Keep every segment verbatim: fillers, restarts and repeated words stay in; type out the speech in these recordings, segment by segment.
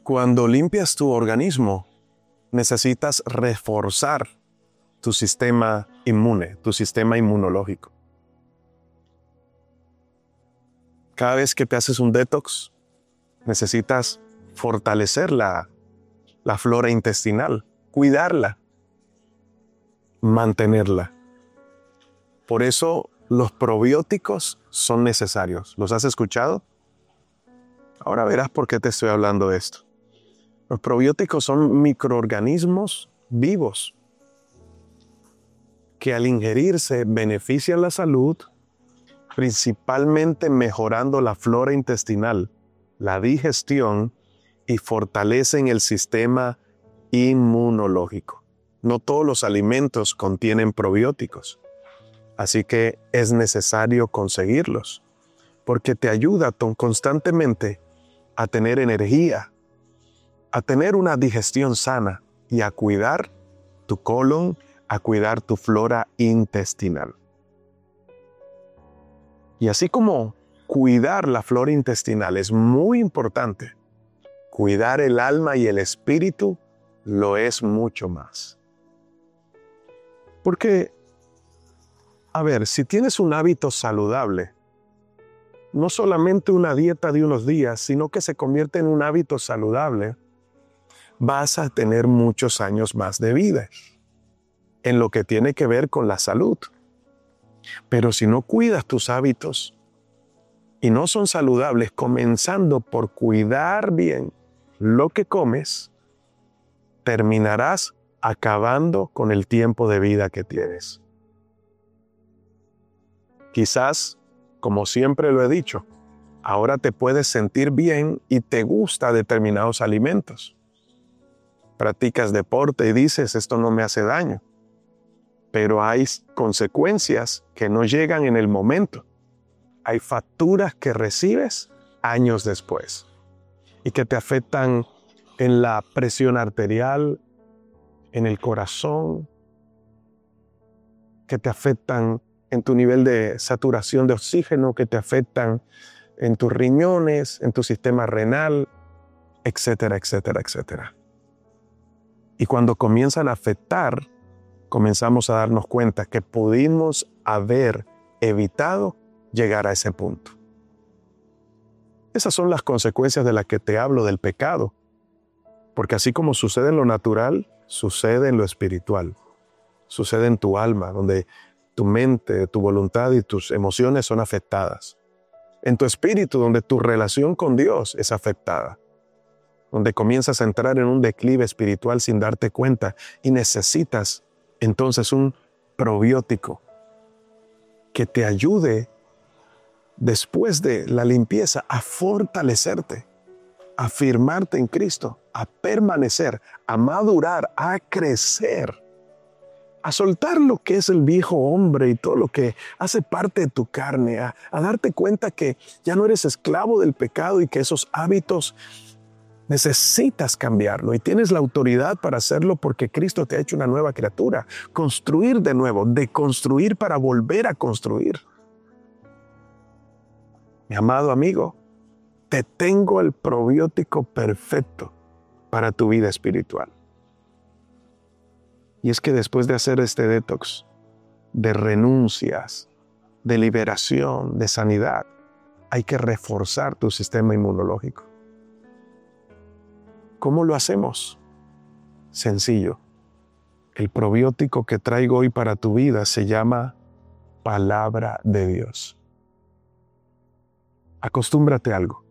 Cuando limpias tu organismo, necesitas reforzar tu sistema inmune, tu sistema inmunológico. Cada vez que te haces un detox, necesitas fortalecer la, la flora intestinal, cuidarla, mantenerla. Por eso los probióticos son necesarios. ¿Los has escuchado? Ahora verás por qué te estoy hablando de esto. Los probióticos son microorganismos vivos que al ingerirse benefician la salud, principalmente mejorando la flora intestinal, la digestión y fortalecen el sistema inmunológico. No todos los alimentos contienen probióticos, así que es necesario conseguirlos, porque te ayuda constantemente a tener energía, a tener una digestión sana y a cuidar tu colon, a cuidar tu flora intestinal. Y así como cuidar la flora intestinal es muy importante, cuidar el alma y el espíritu lo es mucho más. Porque, a ver, si tienes un hábito saludable, no solamente una dieta de unos días, sino que se convierte en un hábito saludable, vas a tener muchos años más de vida en lo que tiene que ver con la salud. Pero si no cuidas tus hábitos y no son saludables, comenzando por cuidar bien lo que comes, terminarás acabando con el tiempo de vida que tienes. Quizás, como siempre lo he dicho, ahora te puedes sentir bien y te gusta determinados alimentos. Practicas deporte y dices, esto no me hace daño. Pero hay consecuencias que no llegan en el momento. Hay facturas que recibes años después y que te afectan en la presión arterial, en el corazón, que te afectan en tu nivel de saturación de oxígeno, que te afectan en tus riñones, en tu sistema renal, etcétera, etcétera, etcétera. Y cuando comienzan a afectar, comenzamos a darnos cuenta que pudimos haber evitado llegar a ese punto. Esas son las consecuencias de las que te hablo del pecado, porque así como sucede en lo natural, sucede en lo espiritual, sucede en tu alma, donde tu mente, tu voluntad y tus emociones son afectadas. En tu espíritu, donde tu relación con Dios es afectada, donde comienzas a entrar en un declive espiritual sin darte cuenta y necesitas entonces un probiótico que te ayude después de la limpieza a fortalecerte, a firmarte en Cristo, a permanecer, a madurar, a crecer, a soltar lo que es el viejo hombre y todo lo que hace parte de tu carne, a, a darte cuenta que ya no eres esclavo del pecado y que esos hábitos necesitas cambiarlo y tienes la autoridad para hacerlo porque Cristo te ha hecho una nueva criatura. Construir de nuevo, deconstruir para volver a construir. Mi amado amigo, te tengo el probiótico perfecto para tu vida espiritual. Y es que después de hacer este detox de renuncias, de liberación, de sanidad, hay que reforzar tu sistema inmunológico. ¿Cómo lo hacemos? Sencillo. El probiótico que traigo hoy para tu vida se llama Palabra de Dios. Acostúmbrate a algo.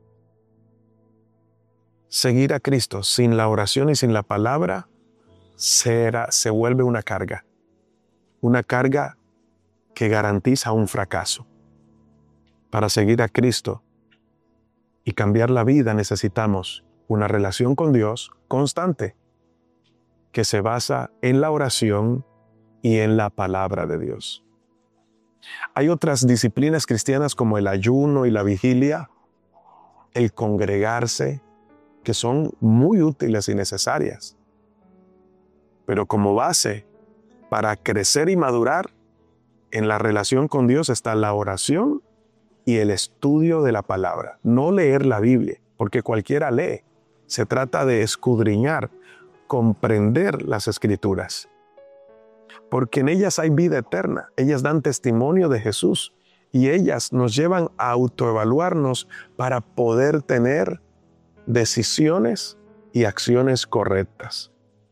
Seguir a Cristo sin la oración y sin la palabra será, se vuelve una carga. Una carga que garantiza un fracaso. Para seguir a Cristo y cambiar la vida necesitamos una relación con Dios constante que se basa en la oración y en la palabra de Dios. Hay otras disciplinas cristianas como el ayuno y la vigilia, el congregarse, que son muy útiles y necesarias. Pero como base para crecer y madurar en la relación con Dios está la oración y el estudio de la palabra. No leer la Biblia, porque cualquiera lee. Se trata de escudriñar, comprender las Escrituras, porque en ellas hay vida eterna. Ellas dan testimonio de Jesús y ellas nos llevan a autoevaluarnos para poder tener decisiones y acciones correctas.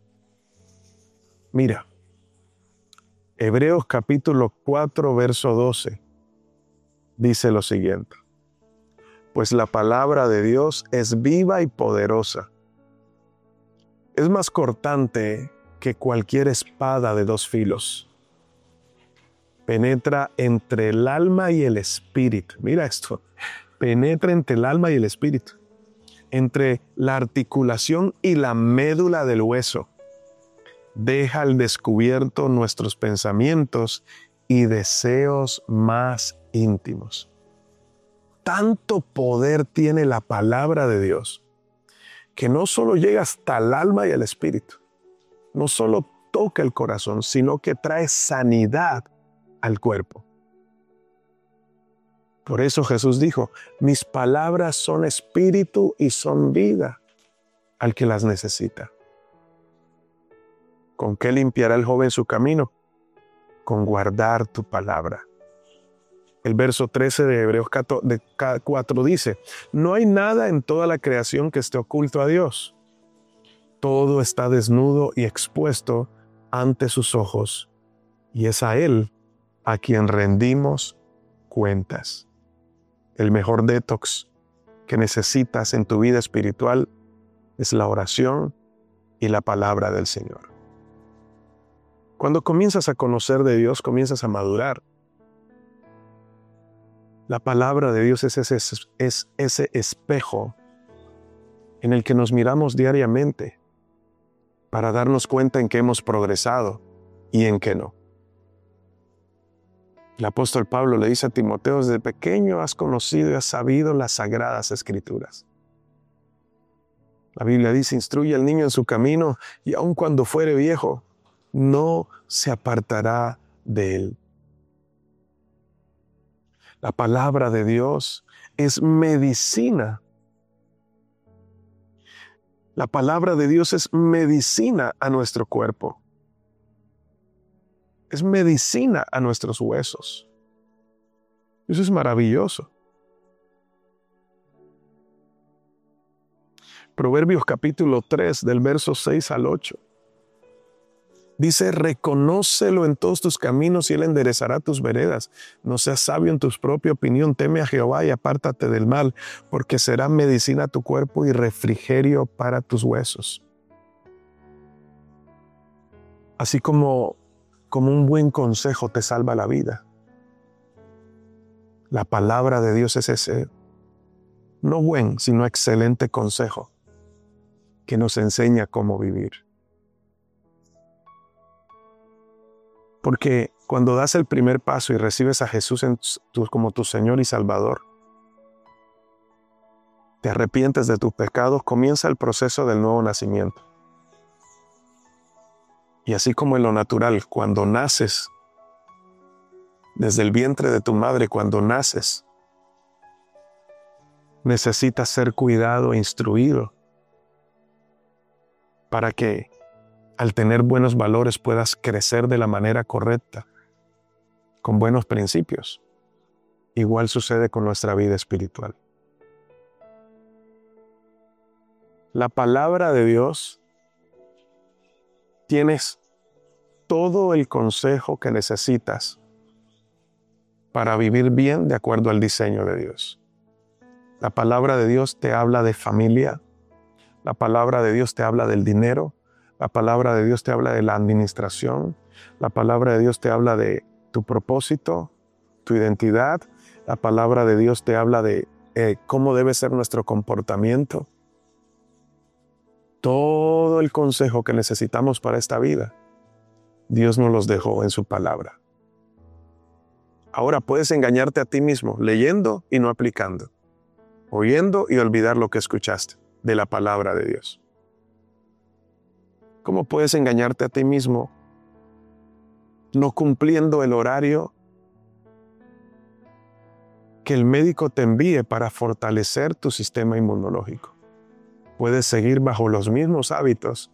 Mira, Hebreos capítulo cuatro, verso doce, dice lo siguiente: pues la palabra de Dios es viva y poderosa. Es más cortante que cualquier espada de dos filos. Penetra entre el alma y el espíritu. Mira esto. Penetra entre el alma y el espíritu. Entre la articulación y la médula del hueso. Deja al descubierto nuestros pensamientos y deseos más íntimos. Tanto poder tiene la palabra de Dios que no solo llega hasta el alma y el espíritu, no solo toca el corazón, sino que trae sanidad al cuerpo. Por eso Jesús dijo: mis palabras son espíritu y son vida al que las necesita. ¿Con qué limpiará el joven su camino? Con guardar tu palabra. El verso trece de Hebreos cuatro dice: no hay nada en toda la creación que esté oculto a Dios. Todo está desnudo y expuesto ante sus ojos, y es a Él a quien rendimos cuentas. El mejor detox que necesitas en tu vida espiritual es la oración y la palabra del Señor. Cuando comienzas a conocer de Dios, comienzas a madurar. La palabra de Dios es ese, es ese espejo en el que nos miramos diariamente para darnos cuenta en qué hemos progresado y en qué no. El apóstol Pablo le dice a Timoteo: desde pequeño has conocido y has sabido las sagradas escrituras. La Biblia dice: instruye al niño en su camino y aun cuando fuere viejo, no se apartará de él. La palabra de Dios es medicina. La palabra de Dios es medicina a nuestro cuerpo. Es medicina a nuestros huesos. Eso es maravilloso. Proverbios capítulo tres, del verso seis al ocho. Dice: reconócelo en todos tus caminos y Él enderezará tus veredas. No seas sabio en tu propia opinión. Teme a Jehová y apártate del mal, porque será medicina a tu cuerpo y refrigerio para tus huesos. Así como, como un buen consejo te salva la vida, la palabra de Dios es ese, no buen, sino excelente consejo que nos enseña cómo vivir. Porque cuando das el primer paso y recibes a Jesús en tu, como tu Señor y Salvador, te arrepientes de tus pecados, comienza el proceso del nuevo nacimiento. Y así como en lo natural, cuando naces, desde el vientre de tu madre, cuando naces, necesitas ser cuidado e instruido para que al tener buenos valores puedas crecer de la manera correcta, con buenos principios. Igual sucede con nuestra vida espiritual. La palabra de Dios, tienes todo el consejo que necesitas para vivir bien de acuerdo al diseño de Dios. La palabra de Dios te habla de familia. La palabra de Dios te habla del dinero. La palabra de Dios te habla de la administración. La palabra de Dios te habla de tu propósito, tu identidad. La palabra de Dios te habla de eh, cómo debe ser nuestro comportamiento. Todo el consejo que necesitamos para esta vida, Dios nos los dejó en su palabra. Ahora puedes engañarte a ti mismo leyendo y no aplicando, oyendo y olvidar lo que escuchaste de la palabra de Dios. ¿Cómo puedes engañarte a ti mismo no cumpliendo el horario que el médico te envíe para fortalecer tu sistema inmunológico? puedes seguir bajo los mismos hábitos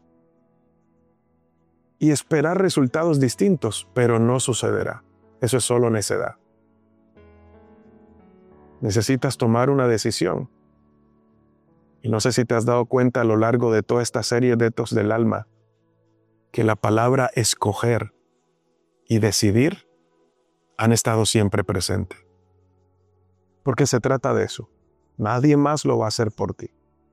y esperar resultados distintos, pero no sucederá. Eso es solo necedad. Necesitas tomar una decisión. Y no sé si te has dado cuenta a lo largo de toda esta serie de Ecos del Alma, que la palabra escoger y decidir han estado siempre presentes. Porque se trata de eso. Nadie más lo va a hacer por ti.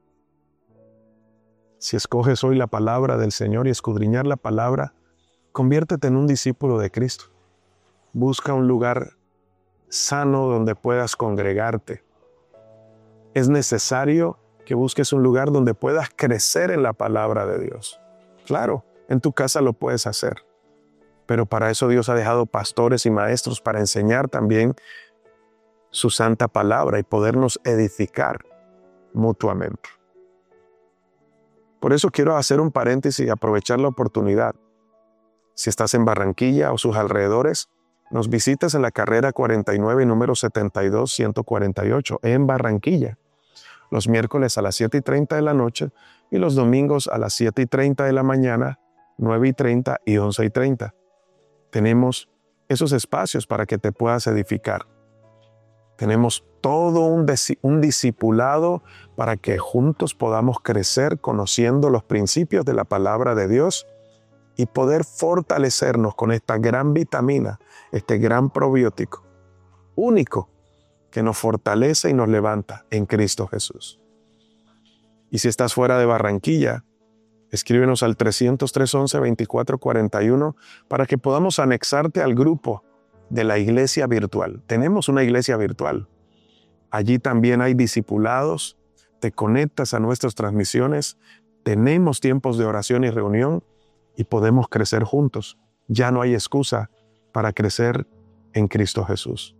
Si escoges hoy la palabra del Señor y escudriñar la palabra, conviértete en un discípulo de Cristo. Busca un lugar sano donde puedas congregarte. Es necesario que busques un lugar donde puedas crecer en la palabra de Dios. Claro, en tu casa lo puedes hacer, pero para eso Dios ha dejado pastores y maestros para enseñar también su santa palabra y podernos edificar mutuamente. Por eso quiero hacer un paréntesis y aprovechar la oportunidad. Si estás en Barranquilla o sus alrededores, nos visitas en la carrera cuarenta y nueve, número setenta y dos, ciento cuarenta y ocho, en Barranquilla, los miércoles a las siete y treinta de la noche y los domingos a las siete y treinta de la mañana, nueve y treinta y once y treinta. Tenemos esos espacios para que te puedas edificar. Tenemos todo un, un discipulado para que juntos podamos crecer conociendo los principios de la palabra de Dios y poder fortalecernos con esta gran vitamina, este gran probiótico único que nos fortalece y nos levanta en Cristo Jesús. Y si estás fuera de Barranquilla, escríbenos al trescientos tres, once, veinticuatro, cuarenta y uno para que podamos anexarte al grupo de la iglesia virtual. Tenemos una iglesia virtual. Allí también hay discipulados, te conectas a nuestras transmisiones, tenemos tiempos de oración y reunión y podemos crecer juntos. Ya no hay excusa para crecer en Cristo Jesús.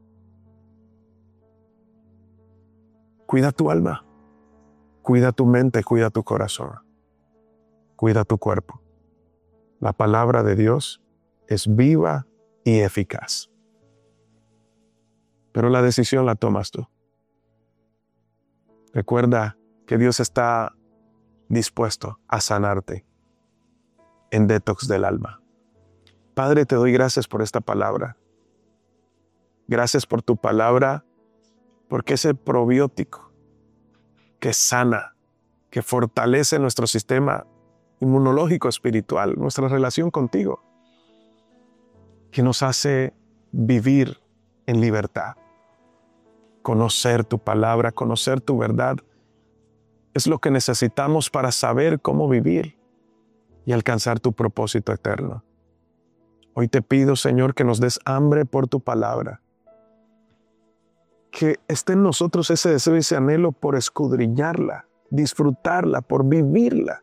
Cuida tu alma, cuida tu mente, cuida tu corazón, cuida tu cuerpo. La palabra de Dios es viva y eficaz. Pero la decisión la tomas tú. Recuerda que Dios está dispuesto a sanarte en detox del alma. Padre, te doy gracias por esta palabra. Gracias por tu palabra, porque es el probiótico que sana, que fortalece nuestro sistema inmunológico espiritual, nuestra relación contigo, que nos hace vivir en libertad. Conocer tu palabra, conocer tu verdad, es lo que necesitamos para saber cómo vivir y alcanzar tu propósito eterno. Hoy te pido, Señor, que nos des hambre por tu palabra, que esté en nosotros ese deseo y ese anhelo por escudriñarla, disfrutarla, por vivirla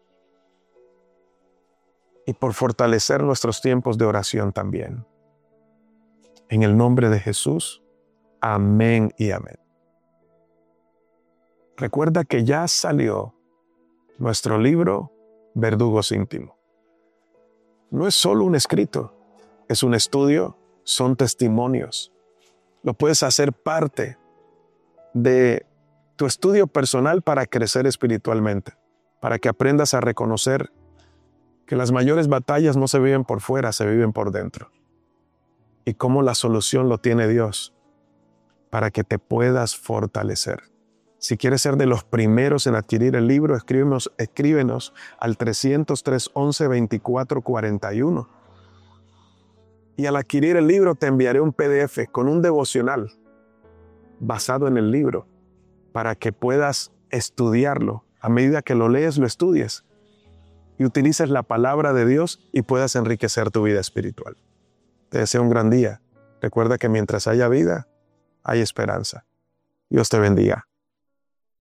y por fortalecer nuestros tiempos de oración también. En el nombre de Jesús, amén y amén. Recuerda que ya salió nuestro libro Verdugos Íntimos. No es solo un escrito, es un estudio, son testimonios. Lo puedes hacer parte de tu estudio personal para crecer espiritualmente, para que aprendas a reconocer que las mayores batallas no se viven por fuera, se viven por dentro. Y cómo la solución lo tiene Dios para que te puedas fortalecer. Si quieres ser de los primeros en adquirir el libro, escríbenos, escríbenos al trescientos tres, once, veinticuatro, cuarenta y uno. Y al adquirir el libro te enviaré un P D F con un devocional basado en el libro para que puedas estudiarlo. A medida que lo lees, lo estudies y utilices la palabra de Dios y puedas enriquecer tu vida espiritual. Te deseo un gran día. Recuerda que mientras haya vida, hay esperanza. Dios te bendiga.